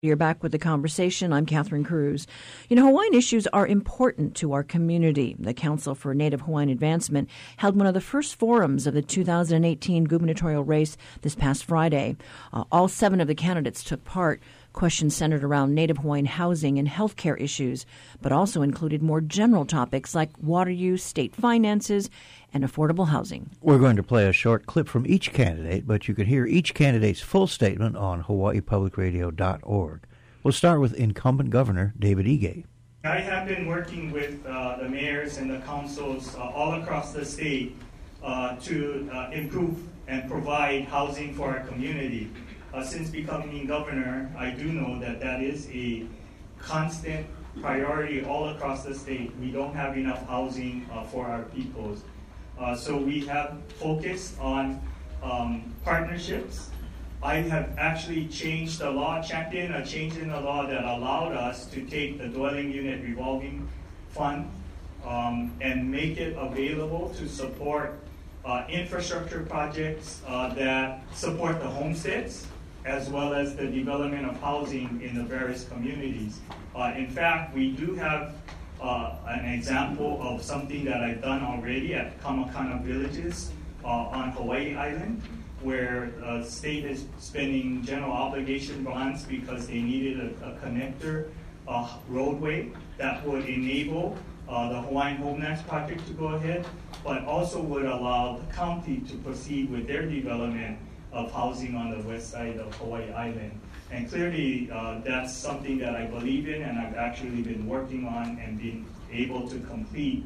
You're back with the conversation. I'm Catherine Cruz. You know, Hawaiian issues are important to our community. The Council for Native Hawaiian Advancement held one of the first forums of the 2018 gubernatorial race this past Friday. All 7 of the candidates took part. Questions centered around Native Hawaiian housing and healthcare issues, but also included more general topics like water use, state finances, and affordable housing. We're going to play a short clip from each candidate, but you can hear each candidate's full statement on hawaiipublicradio.org. We'll start with incumbent Governor David Ige. I have been working with the mayors and the councils all across the state to improve and provide housing for our community. Since becoming governor, I do know that that is a constant priority all across the state. We don't have enough housing for our peoples. So we have focused on partnerships. I have actually changed the law, championed a change in the law that allowed us to take the dwelling unit revolving fund and make it available to support infrastructure projects that support the homesteads, as well as the development of housing in the various communities. In fact, we do have an example of something that I've done already at Kamakana Villages on Hawaii Island, where the state is spending general obligation bonds because they needed a connector roadway that would enable the Hawaiian Homelands project to go ahead, but also would allow the county to proceed with their development of housing on the west side of Hawaii Island. And clearly, that's something that I believe in and I've actually been working on and been able to complete.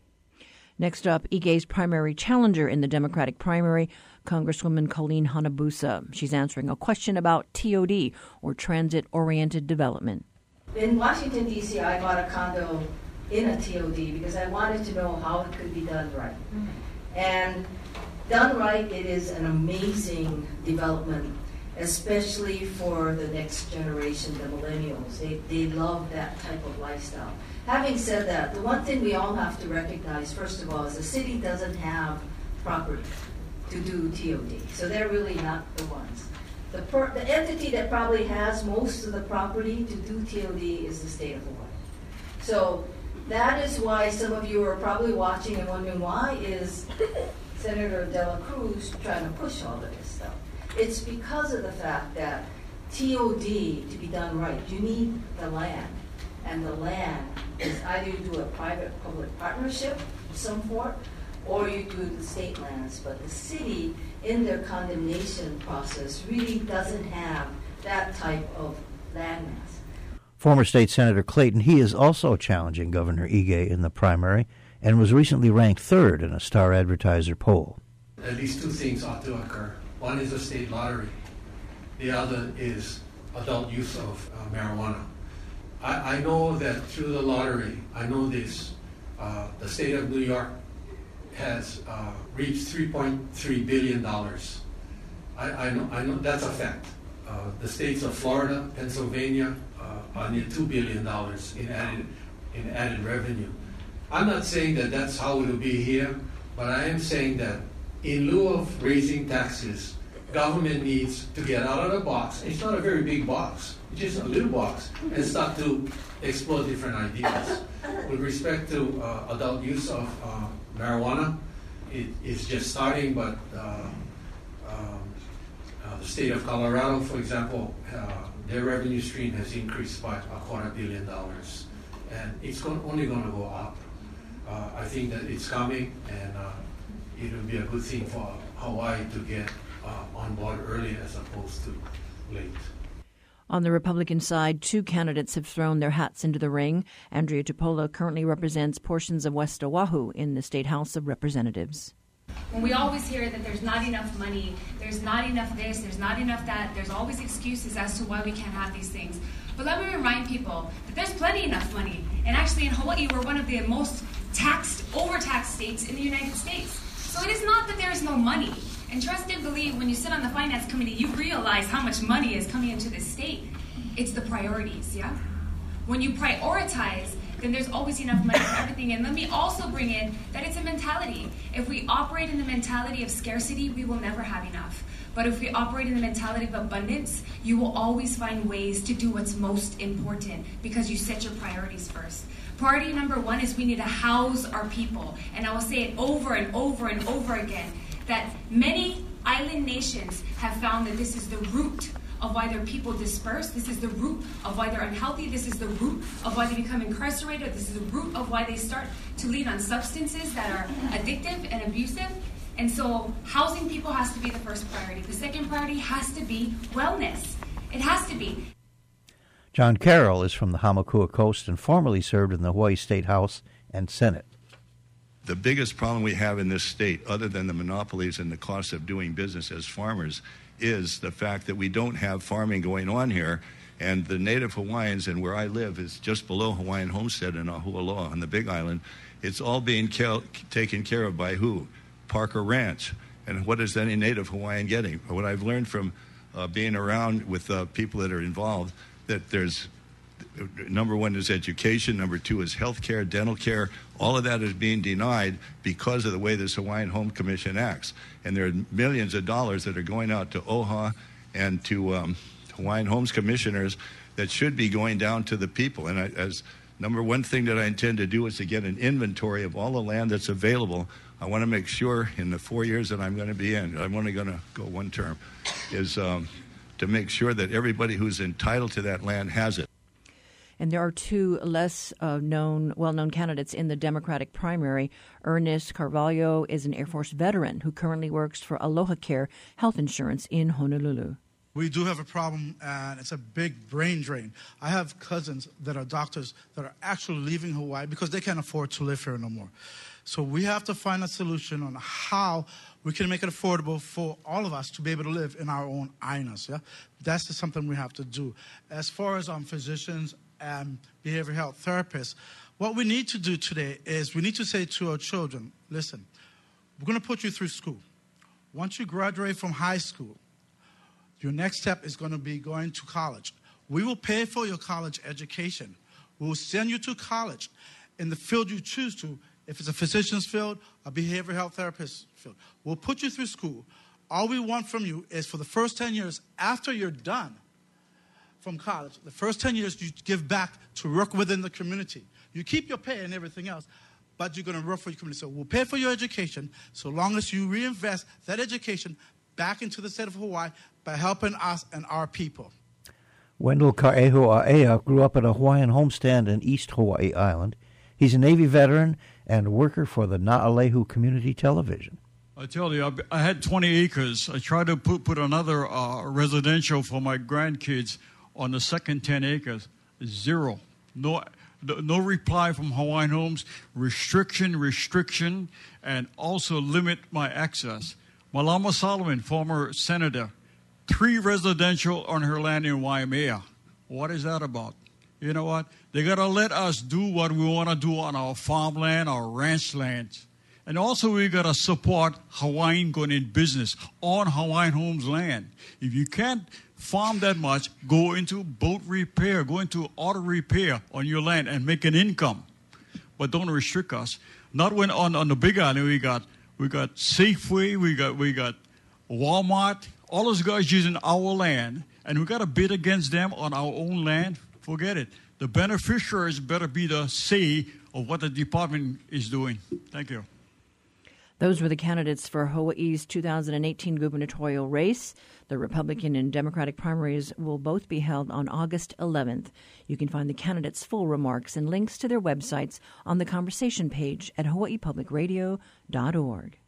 Next up, Ige's primary challenger in the Democratic primary, Congresswoman Colleen Hanabusa. She's answering a question about TOD, or transit-oriented development. In Washington, D.C., I bought a condo in a TOD because I wanted to know how it could be done right. And done right, it is an amazing development, especially for the next generation, the millennials. They love that type of lifestyle. Having said that, the one thing we all have to recognize, first of all, is the city doesn't have property to do TOD. So they're really not the ones. The entity that probably has most of the property to do TOD is the state of Hawaii. So that is why some of you are probably watching and wondering, why is Senator Dela Cruz trying to push all of this stuff? It's because of the fact that TOD, to be done right, you need the land. And the land is either you do a private-public partnership of some sort, or you do the state lands. But the city, in their condemnation process, really doesn't have that type of landmass. Former State Senator Clayton, he is also challenging Governor Ige in the primary and was recently ranked 3rd in a Star Advertiser poll. At least 2 things ought to occur. One is a state lottery. The other is adult use of marijuana. I know that through the lottery, I know this, the state of New York has reached $3.3 billion. I know that's a fact. The states of Florida, Pennsylvania are near $2 billion in added revenue. I'm not saying that that's how it will be here, but I am saying that in lieu of raising taxes, government needs to get out of the box. It's not a very big box. It's just a little box, and start to explore different ideas. With respect to adult use of marijuana, it's just starting, but the state of Colorado, for example, their revenue stream has increased by $250 million, and it's only going to go up. I think that it's coming, and it will be a good thing for Hawaii to get on board early as opposed to late. On the Republican side, 2 candidates have thrown their hats into the ring. Andrea Tupola currently represents portions of West Oahu in the State House of Representatives. When we always hear that there's not enough money, there's not enough this, there's not enough that, there's always excuses as to why we can't have these things. But let me remind people that there's plenty enough money. And actually in Hawaii, we're one of the most overtaxed states in the United States. So it is not that there is no money. And trust and believe, when you sit on the Finance Committee, you realize how much money is coming into this state. It's the priorities, yeah? When you prioritize, then there's always enough money for everything. And let me also bring in that it's a mentality. If we operate in the mentality of scarcity, we will never have enough. But if we operate in the mentality of abundance, you will always find ways to do what's most important because you set your priorities first. Priority number one is we need to house our people. And I will say it over and over and over again, that many island nations have found that this is the root of why their people disperse. This is the root of why they're unhealthy. This is the root of why they become incarcerated. This is the root of why they start to lean on substances that are addictive and abusive. And so housing people has to be the first priority. The second priority has to be wellness. It has to be. John Carroll is from the Hamakua Coast and formerly served in the Hawaii State House and Senate. The biggest problem we have in this state, other than the monopolies and the cost of doing business as farmers, is the fact that we don't have farming going on here. And the native Hawaiians, and where I live is just below Hawaiian Homestead in Ahualoa on the Big Island, it's all being taken care of by who? Parker Ranch. And what is any native Hawaiian getting? What I've learned from being around with people that are involved, that there's number one is education, number two is health care, dental care. All of that is being denied because of the way this Hawaiian Home Commission acts. And there are millions of dollars that are going out to OHA and to Hawaiian Homes Commissioners that should be going down to the people. And as number one thing that I intend to do is to get an inventory of all the land that's available. I want to make sure in the 4 years that I'm going to be in, I'm only going to go one term, is to make sure that everybody who's entitled to that land has it. And there are two less well-known candidates in the Democratic primary. Ernest Carvalho is an Air Force veteran who currently works for Aloha Care Health Insurance in Honolulu. We do have a problem, and it's a big brain drain. I have cousins that are doctors that are actually leaving Hawaii because they can't afford to live here no more. So we have to find a solution on how we can make it affordable for all of us to be able to live in our own islands. Yeah, that's just something we have to do. As far as physicians and behavioral health therapists, what we need to do today is we need to say to our children, listen, we're going to put you through school. Once you graduate from high school, your next step is going to be going to college. We will pay for your college education. We will send you to college in the field you choose to. If it's a physician's field, a behavioral health therapist field, we'll put you through school. All we want from you is for the first 10 years after you're done from college, the first 10 years you give back to work within the community. You keep your pay and everything else, but you're going to work for your community. So we'll pay for your education so long as you reinvest that education back into the state of Hawaii by helping us and our people. Wendell Ka'ehua'ea grew up at a Hawaiian homestead in East Hawaii Island. He's a Navy veteran and a worker for the Na'alehu Community Television. I tell you, I had 20 acres. I tried to put another residential for my grandkids on the second 10 acres. Zero. No reply from Hawaiian Homes. Restriction, and also limit my access. Malama Solomon, former senator, 3 residential on her land in Waimea. What is that about? You know what? They got to let us do what we want to do on our farmland, our ranch lands. And also we got to support Hawaiian going in business on Hawaiian Homes land. If you can't farm that much, go into boat repair, go into auto repair on your land and make an income. But don't restrict us. Not when on the Big Island we got Safeway, we got Walmart, all those guys using our land, and we got to bid against them on our own land. Forget it. The beneficiaries better be the say of what the department is doing. Thank you. Those were the candidates for Hawaii's 2018 gubernatorial race. The Republican and Democratic primaries will both be held on August 11th. You can find the candidates' full remarks and links to their websites on the conversation page at hawaiipublicradio.org.